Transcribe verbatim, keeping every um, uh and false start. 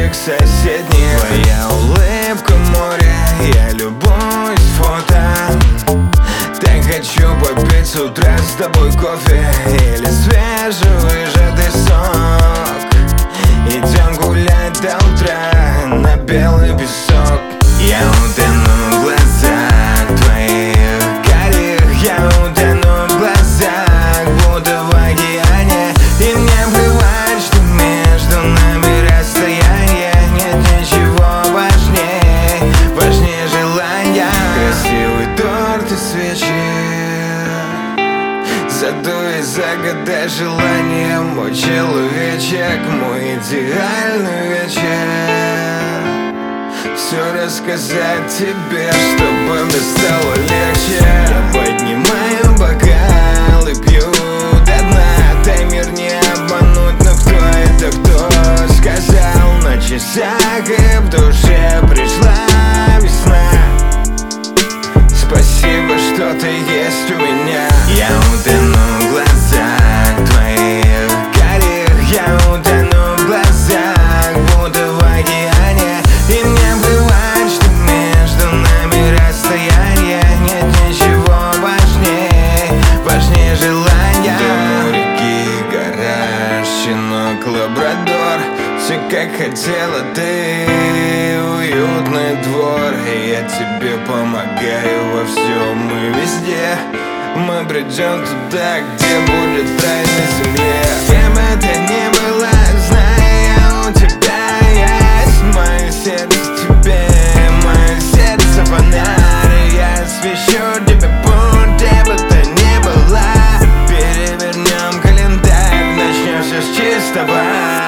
домик соседний. Твоя улыбка море, я любуюсь фото. Так хочу попить с утра с тобой кофе или свежевыжатый сок. Идем гулять до утра на белый песок. Я утону в глазах твоих карих, я утону в глазах, будто в океане. И мне плевать, что между нами расстояние. Нет ничего важнее, важнее желания. Красивый торт и свечи, задуй, загадай желание. Мой человечек, мой идеальный вечер. Все рассказать тебе, чтобы мне стало легче. Я поднимаю бокал и пью до дна. Таймер не обмануть, но кто это, кто сказал? На часах и в душе пришла весна. Спасибо, что ты есть у меня. Я утону в глазах твоих карих, я утону в глазах, будто в океане. И мне плевать, что между нами расстояние. Нет ничего важнее, важнее желания. Дом у реки, гараж, щенок, лабрадор. Все как хотела ты, уютный двор. И я тебе помогаю во всем и везде. Мы придем туда, где будет рай на земле. Кем бы ты ни была, знай, я у тебя есть. Мое сердце тебе, мое сердце фонарь. Я освещу тебе путь, где бы ты ни была. Перевернем календарь, начнем все с чистого.